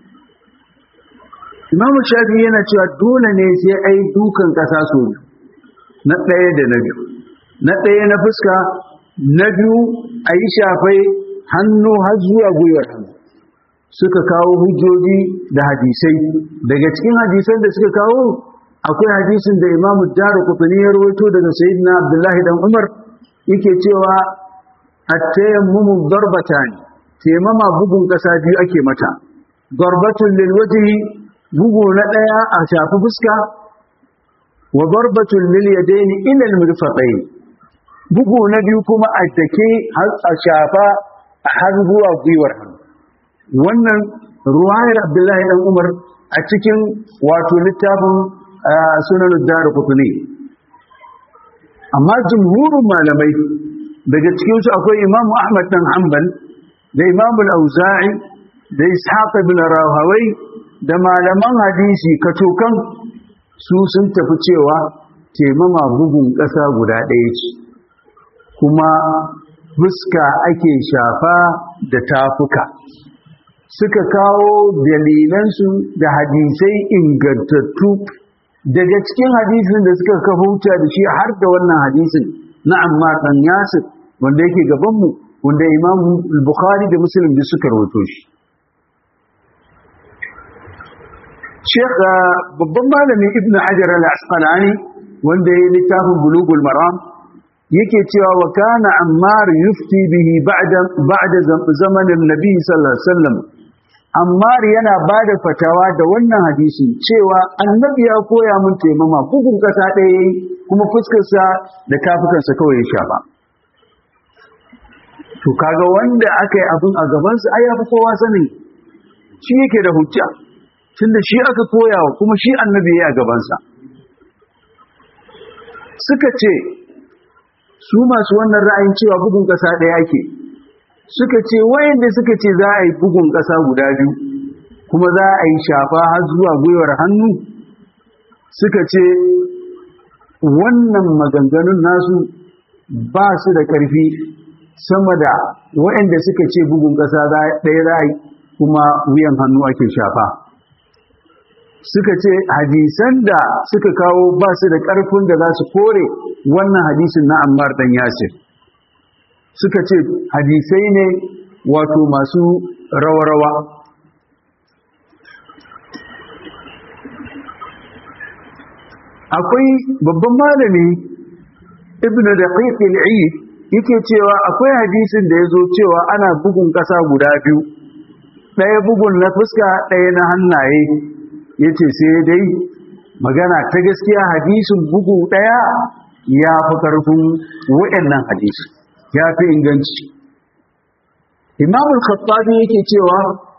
Imamu shafi'i yana cewa dole ne sai ai dukan ƙasa so na ɗaya da na biyu, na ɗaya na fuska, na biyu a yi shafai hannu har zuwa gwiwar hannu. Suka kawo hujjoji da hadisai. Daga cikin hadisan da suka kawo akwai hadisin da imamu Daraqutni ya rawaito daga sayyidina Abdullahi dan Umar, yake cewa at-tayammumu darbatan, taimama bugun ƙasa biyu ake mata. Darbatun lil wajhi, bugu na ɗaya a shafi fuska, wa darbatun lil yadaini ila al-mirfaqayn, bugu na biyu kuma a dake har a shafa har zuwa gwiwar hannu. Wannan ruwayar Abdullahi dan Umar a cikin wato littafin sunan Daraqutni. Amma jumhurin malamai, daga cikin su akwai Imam Ahmad dan Hanbal da Imam al-Auza'i da Ishaq ibn Rahawai da malaman hadisi katokan, su sun tafi cewa taimama bugun ƙasa guda ɗaya ce, kuma fuska ake shafa da tafuka. Suka kawo dalilansu da hadisai ingantattu. Daga cikin hadisin da suka kafa hujja da shi har da wannan hadisin na Ammar dan Yasir wanda yake gabanmu, wanda Imam Bukhari da Muslim duk suka rawaito shi. Sheikh babban malami Ibn Hajar al-Asqalani wanda ya littafin Bulughul Maram yake cewa wa kana Ammar yufti bihi ba'da ba'da zamanin Nabi sallallahu alaihi wasallam. Ammar yana bada fatawa da wannan hadisi cewa annabi ya koya mun taimama bugun kasa ɗaya kuma fuskarsa da tafukansa kawai ya shafa. To kaga wanda aka yi abin a gabansa ai ya fi kowa sani, shi yake da hujja, tunda shi aka koya wa kuma shi annabi ya yi a gabansa. Suka ce su masu wannan ra'ayin cewa bugun ƙasa ɗaya ake, suka ce wayanda suka ce za a yi bugun ƙasa guda biyu kuma za a yi shafa har zuwa gwiwar hannu, suka ce wannan maganganun nasu ba su da ƙarfi sama da wayanda suka ce bugun ƙasa ɗaya za a yi kuma wuyan hannu ake shafa. Suka ce hadisan da suka kawo ba su da ƙarfin da za su kore wannan hadisin na Ammar dan Yasir. Suka ce hadisai ne wato masu rawa-rawa. Akwai babban malami Ibn Daqiq al-Eid yake cewa akwai hadisin da ya zo cewa ana bugun ƙasa guda biyu, ɗaya bugun na fuska ɗaya na hannaye. Yace sai dai magana ta gaskiya hadisin bugu ɗaya ya fi ƙarfin waɗannan hadisi, ya fi inganci. Imam al-Khattabi yake cewa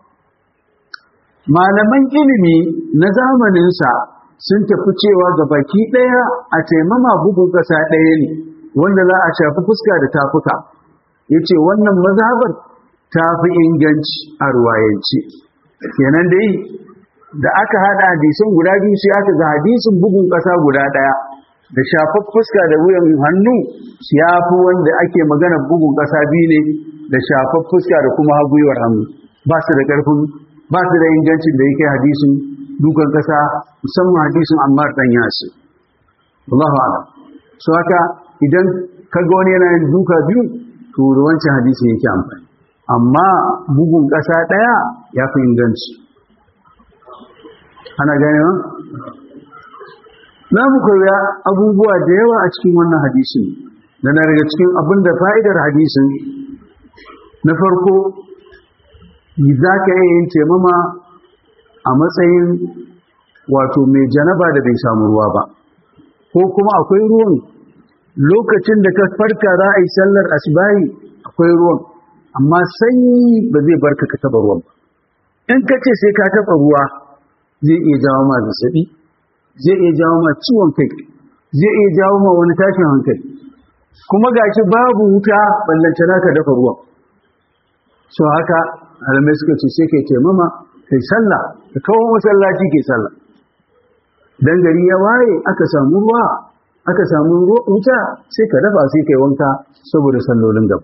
malaman ilimi na zamaninsa sun tafi cewa ga baki ɗaya a taimama bugun ƙasa ɗaya ne wanda za a shafi fuska da tafuka. Yace wannan mazhabar ta fi inganci a ruwayance. Kenan dai da aka hada hadisan guda biyu sai aka ga hadisin bugun ƙasa guda ɗaya da shafar fuska da wuyan hannu ya fi wanda ake magana bugun ƙasa biyu ne da shafar fuska da kuma gwiwar hannu. Ba su da ƙarfin, ba su da ingancin da yake hadisin dukan ƙasa, musamman hadisin Ammar dan Yasir. Allahu a'lam. So haka idan kaga wani yana yin duka biyu to da wancan hadisin yake amfani, amma bugun ƙasa ɗaya ya fi inganci. Ana gane ba? za mu koya abubuwa da yawa a cikin wannan hadisin da na daga cikin abin da fa'idar hadisin na farko za ka iya yin taimama a matsayin wato mai janaba da bai samu ruwa ba ko kuma akwai ruwan lokacin da ka farka za a yi sallar asubahi akwai ruwan amma sanyi ba zai barka ka taba ruwan ba in ka ce sai ka taba ruwa zai iya jawo ma zazzabi zai iya jawo ma ciwon kai zai iya jawo ma wani tashin hankali kuma gashi babu wuta ballantana ka dafa ruwan so haka alamai suka ce sai kai taimama kai sallah ka kawo masallaci kai sallah dan gari ya waye aka samu ruwa aka samu wuta sai ka dafa sai kai wanka saboda sallolin gaba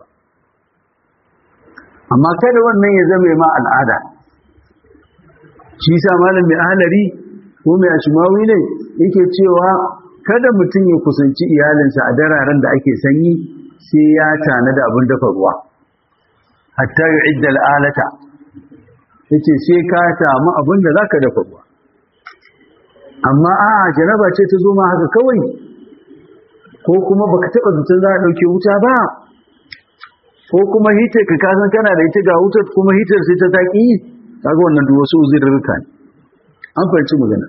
amma kada wannan ya zama ma al'ada shi sa malam mai ahlari ko mai ashmawi ne yake cewa kada mutum ya kusanci iyalinsa a dararen da ake sanyi sai ya tana da abin dafa ruwa hatta yu'idda al'alata yace sai ka samu abin da zaka dafa ruwa amma a'a janaba ce ta zo ma haka kawai ko kuma baka taba zucin za a dauke wuta ba ko kuma hitar ka kasan kana da ita ga wutar kuma hitar sai ta taki kaga wannan duk wasu uzurruka ne an fahimci magana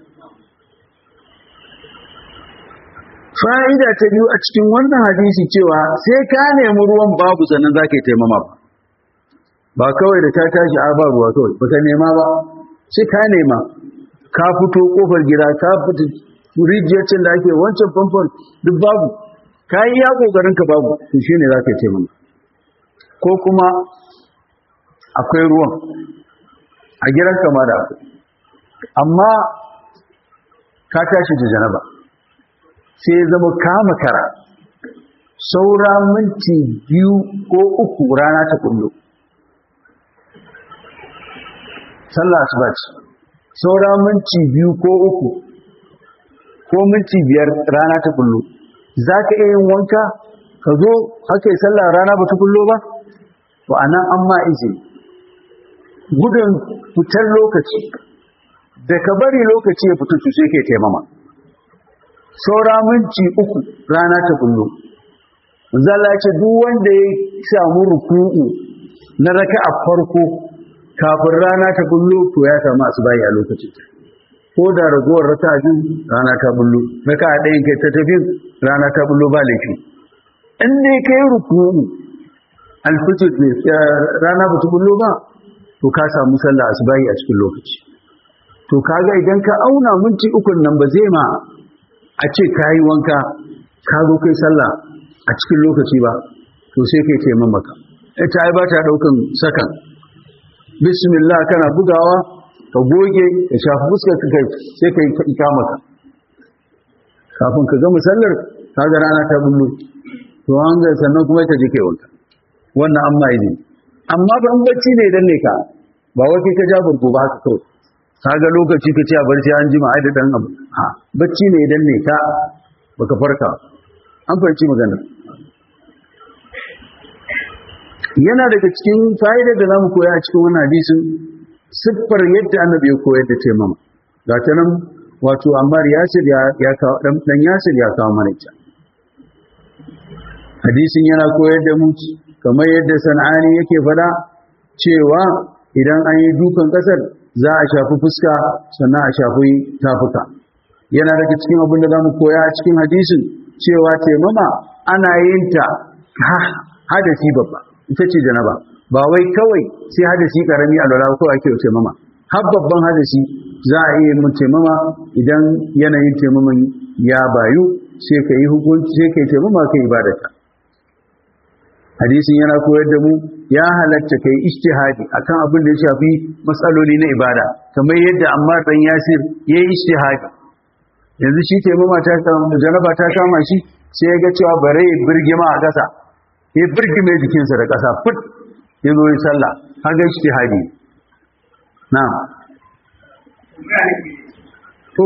fa'ida ta biyu a cikin wannan hadisi cewa sai ka nemi ruwan babu sannan zaka yi taimama ba ba kawai da ta tashi a ba ruwa kawai baka nema ba sai ka nema ka fito kofar gida ka fito rijiyar cin da ake wancan famfon duk babu ka yi ya kokarin ka babu to shine zaka yi taimama ko kuma akwai ruwan a gidanka ma da akwai amma ka tashi da janaba sai zama kama kara saura minti biyu ko uku rana ta kullu sallah asuba ce saura minti biyu ko uku ko minti biyar rana ta kullu za ka iya yin wanka ka zo haka yi sallah rana ba ta kullo ba to anan an ma izini gudun fitar lokaci da ka bari lokaci ya fito su sai ke taimama saura minti uku rana ta kullo zalla ce duk wanda ya samu ruku'u na raka'a farko kafin rana ta kullo to ya samu asubahi a lokacin ko da ragowar raka'a biyu rana ta kullo raka'a ɗayan kai ta tafi rana ta kullo ba laifi in dai kai ruku'u alfijir ne rana ba ta kullo ba to ka samu sallah asubahi a cikin lokaci to kaga idan ka auna minti ukun nan ba zai ma a ce kayi wanka ka zo kai sallah a cikin lokaci ba to sai kai taimakon maka ita ai ba ta daukan sakan bismillah kana bugawa ka goge ka shafi fuskar ka kai sai kai ka maka kafin ka ga musallar kaga rana ta bullo to an ga sannan kuma ka je kai wanka wannan amma yi amma ba an bacci ne dan ne ka ba wai kai ka ja burgo ba haka kawai kaga lokaci ka ce a barci an jima ai da dan abu ha bacci ne dan ne ka baka farka an farci magana yana daga cikin fa'idar da zamu koya a cikin wannan hadisin siffar yadda annabi ya koyar da taimama ga ta nan wato Ammar Yasir ya ya kawo dan dan Yasir ya kawo mana ita hadisin yana koyar da mu kamar yadda Sanani yake fada cewa idan an yi dukan kasar za a shafi fuska sannan a shafi tafuka yana daga cikin abin da zamu koya a cikin hadisin cewa taimama ana yin ta hadasi babba ita ce janaba ba wai kawai sai hadasi karami a lura ko ake taimama har babban hadasi za a iya mun taimama idan yanayin taimaman ya bayu sai ka yi hukunci sai ka yi taimama ka ibadata hadisin yana koyar da mu ya halatta kai ijtihadi akan abin da ya shafi matsaloli na ibada kamar yadda Ammar dan Yasir yayi ijtihadi yanzu shi taimama ta kama janaba ta kama shi sai ya ga cewa bare ya birgima a kasa ya birgime jikinsa da kasa fut ya zo yi sallah kaga ijtihadi na'am to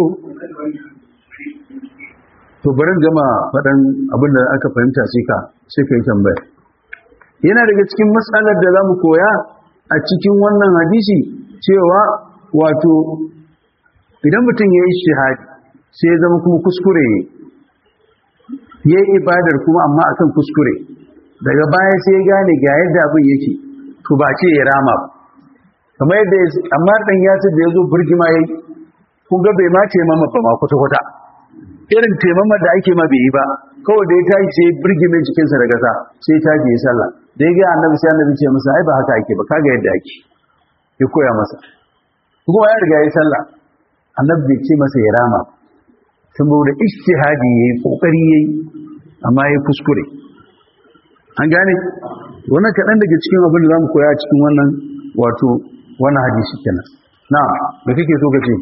to bari gama faɗan abin da aka fahimta sai ka sai ka yi tambaya yana daga cikin matsalar da za mu koya a cikin wannan hadisi cewa wato idan mutum ya yi shahadi sai ya zama kuma kuskure ya yi ibadar kuma amma akan kuskure, daga baya sai ya gane ga yadda abin yake, to ba ce ya rama ba kamar yadda amma dan ya ce da ya zo burgima yayi kun ga bai ma taimama ba ma kwata-kwata, irin taimama da ake ma bai yi ba, kawai da ya tashi sai burgime jikinsa da gasa sai ta je sallah, da ya ga annabi sai annabi ce masa ai ba haka ake ba, kaga yadda ake, ya koya masa kuma ya riga ya sallah. Annabi bai ce masa ya rama saboda ijtihadi yayi, kokari yayi, amma yayi kuskure. An gane wannan kaɗan daga cikin abin da zamu koya a cikin wannan wato wannan hadisi kenan. Na'am, da kake so kace?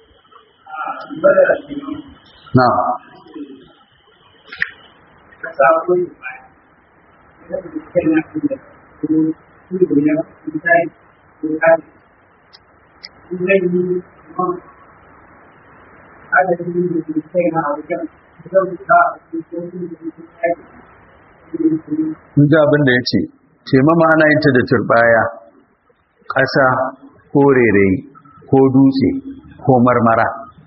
Na'am. Mun ji abin da ya ce, ce mama ana yin ta da turbaya, ƙasa ko rairayi ko dutse ko marmara.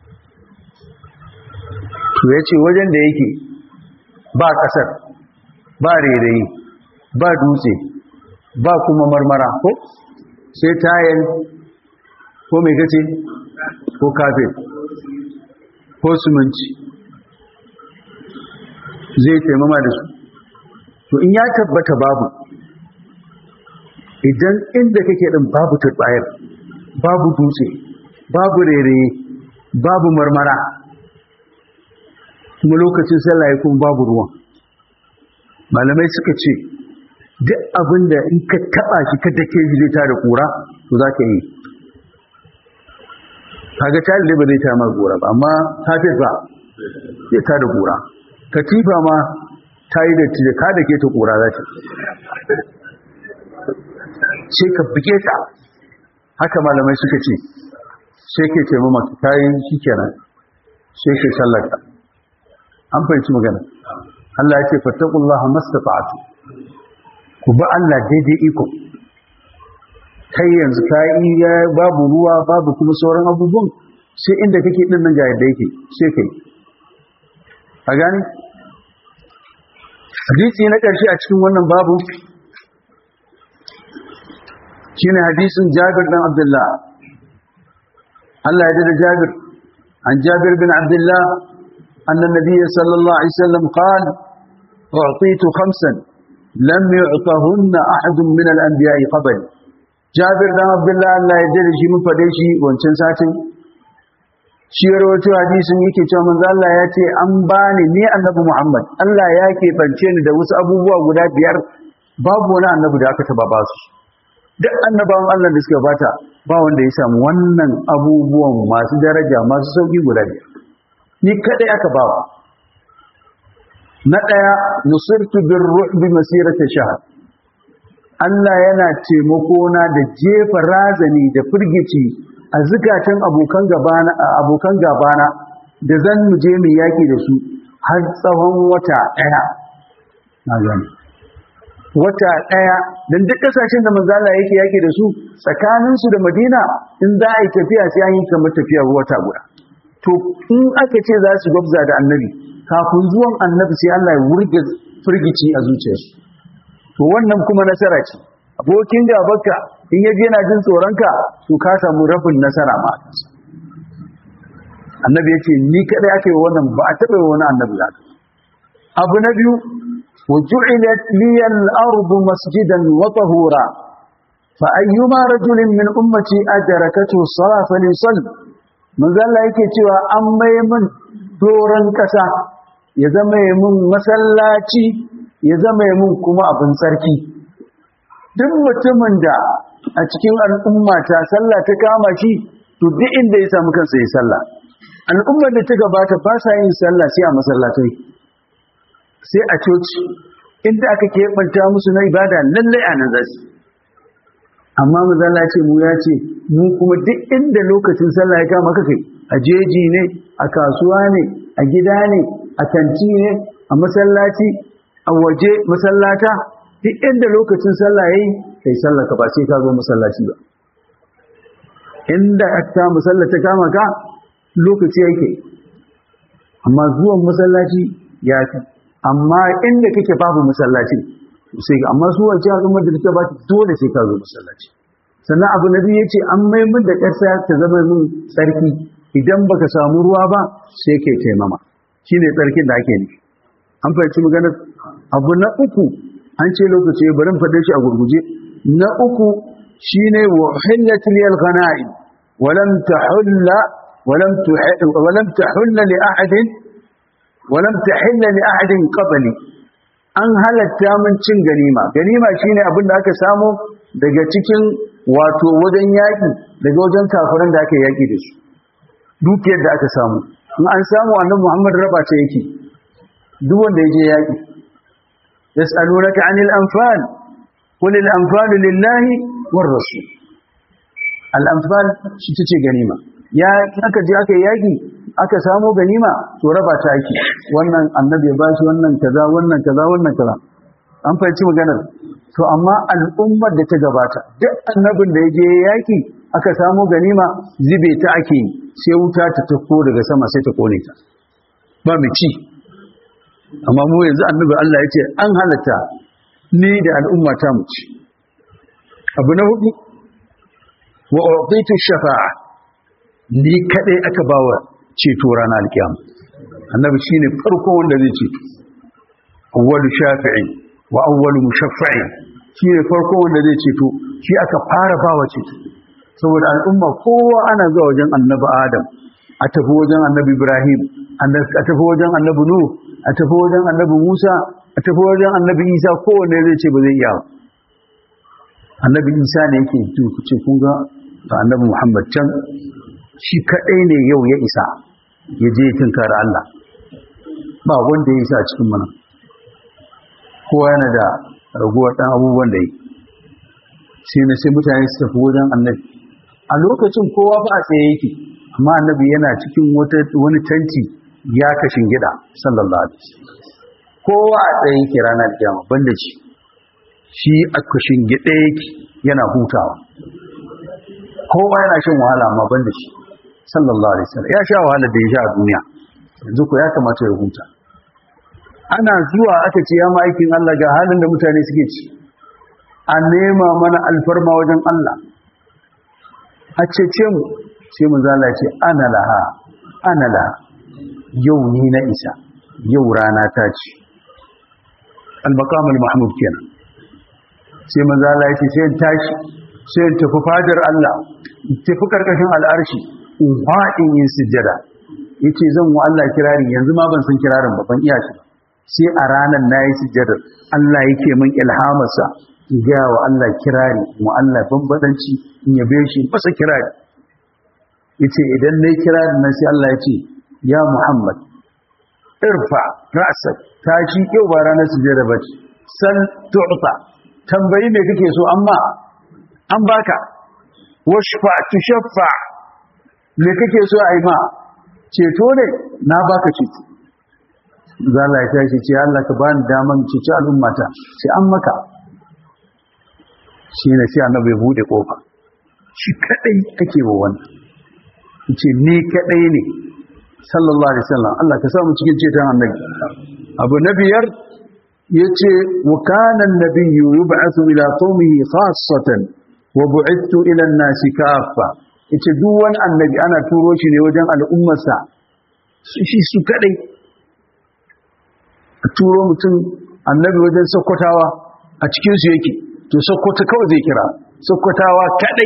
To ya ce wajen da yake ba ƙasar, ba rairayi, ba dutse, ba kuma marmara ko sai tayel ko mai gace ko kafin ko suminci zai taimama da su. To in ya tabbata babu, idan inda kake din babu turbayar, babu dutse, babu rairaye, babu marmara, kuma lokacin sallah ya kuma babu ruwan, malamai suka ce duk abinda in ka taba shi ka dake shi zai tada kura to za ka yi. Kaga tare da ba zai tada maka kura ba, amma kafet ba zai tada kura, katifa ma ta yi da da ka da ke ta kura za ta sai ka buge ta, haka malamai suka ce sai ke ce mama ta yi shi kenan sai ke sallarta. An fahimci magana. Allah ya ce fattaqullaha mastata'tu, ku ba Allah daidai iko. Kai yanzu ka yi babu ruwa babu kuma sauran abubuwan, sai inda kake din nan ga yadda yake sai kai. A gane hadisi na ƙarshe a cikin wannan babu shine hadisin Jabir bin Abdullah. Allah ya dada Jabir, an Jabir bin Abdullah anna an-nabiy sallallahu alaihi wasallam qala u'titu khamsan lam yu'tahunna ahadun min al-anbiya'i qabli. Jabir bin Abdullah Allah ya dada shi mun fade shi wancan satin, shi ya rawaito hadisin yake cewa manzo Allah ya ce an bani ni annabi Muhammad, Allah ya keɓance ni da wasu abubuwa guda biyar, babu wani annabi da aka taba ba su. Duk annabawan Allah da suka bata ba wanda ya samu wannan abubuwan masu daraja masu sauki guda biyar, ni kadai aka ba. Na daya nusirtu birru'bi masirata shahr, Allah yana taimako na da jefa razani da firgici a zukatan abokan gabana abokan gabana da zan mu je mu yaki da su har tsawon wata daya. Na gani wata daya dan duk kasashen da manzo Allah yake yaki da su tsakanin su da Madina in za a yi tafiya sai an yi kamar tafiya wata guda. To in aka ce za su gwabza da Annabi, kafin zuwan Annabi sai Allah ya wurge firgici a zuciyarsu. To wannan kuma nasara ce. Abokin gabanka in ya je na jin tsoronka to ka samu rabin nasara ma. Annabi ya ce ni kadai ake yi wannan, ba a taɓa yi wani annabi da. Abu na biyu, wa ju'ilat liyal ardu masjidan wa tahura fa ayyuma rajulin min ummati adrakatu as-salat falyusalli. Manzo Allah yake cewa an mai mun doran kasa ya zama mun masallaci, ya zama mun kuma abin tsarki. Duk mutumin da a cikin al'umma ta sallah ta kama shi, to duk inda ya samu kansa ya sallah. Al'ummar da ta gabata ba sa yin sallah sai a masallatai, sai a coci, inda aka keɓanta musu na ibada lallai a nan zasu. Amma mazala ce mu ya ce mu kuma duk inda lokacin sallah ya kama kai, a jeji ne, a kasuwa ne, a gida ne, a kanti ne, a masallaci, a waje masallata, duk inda lokacin sallah yayi kai sallah ka ba sai ka zo masallaci ba. Inda ta musallata kama ka lokaci yake amma zuwan masallaci ya fi, amma inda kake babu masallaci sai ga, amma zuwan ci al'ummar da take ba dole sai ka zo masallaci. Sannan abu na biyu yace an mai mun da ƙasa ta zama mun tsarki, idan baka samu ruwa ba sai kai taimama, shine tsarkin da ake nufi. An fahimci maganar. Abu na uku an ce lokaci bari in faɗe shi a gurguje. Na uku shine wa hillat lil ghanaim wa lam tahulla wa lam tuhilla wa lam tahulla li ahadin wa lam tahilla li ahadin qabli. An halatta mun cin ganima. Ganima shine abin da aka samu daga cikin wato wajen yaki, daga wajen kafiran da aka yaki da su, dukiyar da aka samu. In an samu annabi Muhammad raba ta yake duk wanda ya je yaki. yas'alunaka 'anil anfal qul al anfalu lillahi war rasul. Al anfal shi tace ganima. Ya aka je aka yaki aka samu ganima to raba ta ake, wannan annabi ya bashi wannan kaza wannan kaza wannan kaza. An fahimci maganar. To amma al'ummar da ta gabata duk annabin da ya je yaki aka samu ganima zibe ta ake yi, sai wuta ta tafko daga sama sai ta kone ta, ba mu ci. Amma mu yanzu annabi Allah ya ce an halatta ni da al'umma ta mu ci. Abu na hudu wa uqitu shafa'a, ni kadai aka bawa ceto ranar alkiyama. Annabi shine farko wanda zai ceto, awwalu shafi'in wa awwalu mushaffa'in, shine farko wanda zai ceto, shi aka fara bawa ceto. Saboda al'umma kowa ana zuwa wajen annabi Adam, a tafi wajen annabi Ibrahim, a tafi wajen annabi Nuh, a tafi wajen annabi Musa, a tafi wajen annabi Isa, kowanne zai ce ba zai iya. Annabi Isa ne yake ce kun ga annabi Muhammad can shi kadai ne yau ya isa ya je tunkara Allah, ba wanda ya isa a cikin mana. Kowa yana da raguwar dan abubuwan da yi, sai na sai mutane su tafi wajen annabi. A lokacin kowa ba a tsaye yake, amma annabi yana cikin wani tanti ya kashin gida sallallahu alaihi wasallam. Kowa a tsaye yake ranar kiyama banda shi, shi a kashin gida yake yana hutawa. Kowa yana shan wahala amma banda shi sallallahu alaihi wasallam. Ya sha wahala da ya sha a duniya, yanzu ko ya kamata ya huta. Ana zuwa aka ce ya ma'aikin Allah ga halin da mutane suke ci, a nema mana alfarma wajen Allah, a cece mu. Sai mu zala ce ana laha ana laha, yau ni na isa, yau rana ta ce. Al-maqam al-mahmud kenan. Sai mu zala ce sai in tashi, sai in tafi fadar Allah, tafi karkashin al'arshi, in faɗin yin sujjada. Yace zan wa Allah kirari, yanzu ma ban san kirarin ba, ban iya shi. Sai a ranar na yi sujjadar, Allah yake min ilhamarsa in gaya wa Allah kirari, mu Allah bambadanci in yabe shi masa kirari. Yace idan nayi kirarin nan sai Allah ya ce ya Muhammad irfa ra'sak, tashi yau ba ranar sujjada bace, sal tu'ta, tambayi me kake so amma an baka, washfa tushaffa, me kake so ai ma ceto ne na baka ceto. Zalla ya tashi ce Allah ka bani daman ceci al'ummata, sai an maka. Shi ne sai annabi ya bude kofa, shi kadai ake wa wannan, yace ni kadai ne sallallahu alaihi wasallam. Allah ka samu cikin ceton annabi. Abu na biyar yace wa kana an-nabiyyu yub'athu ila qaumihi khassatan wa bu'ithtu ila an-nasi kaffa. Yace duk wani annabi ana turo shi ne wajen al'ummarsa shi su kadai. A turo mutum annabi wajen Sokotawa a cikin su yake, to Sokoto kawai zai kira, Sokotawa kadai.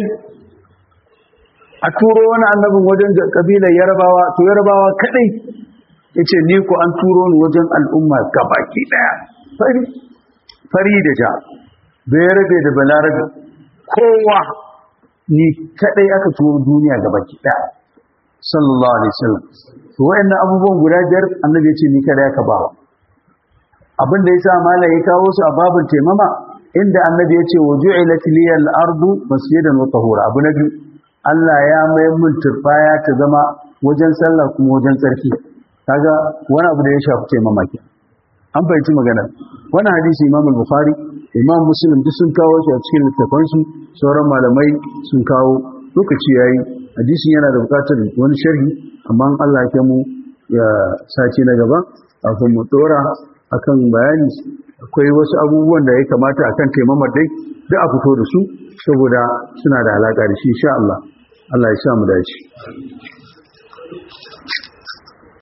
A turo wani annabin wajen kabilar Yarabawa, to Yarabawa kadai. Yace ni ko an turo ni wajen al'umma gabaki daya, fari fari da ja, bayarabe da balarabe, kowa ni kadai aka turo duniya gabaki daya sallallahu alaihi wasallam. To wayannan abubuwan guda biyar annabi yace ni kadai aka bawa. Abin da yasa malai ya kawo su a babul taimama, inda annabi yace wuju'ilat liyal ardu masjidan wa tahura. Abu na biyu, Allah ya mai mun turbaya ta zama wajen sallah kuma wajen tsarki. Kaga wani abu da ya shafi taimama ke. An fahimci magana. Wannan hadisi Imam Bukhari, Imam Muslim duk sun kawo shi a cikin littafansu, sauran malamai sun kawo. Lokaci yayi, hadisin yana da buƙatar wani sharhi, amma Allah ya mu ya sati na gaba kafin mu dora akan bayani. Akwai wasu abubuwan da ya kamata akan taimamar dai duk a fito da su saboda suna da alaka da shi insha Allah. Allah ya sa mu dace.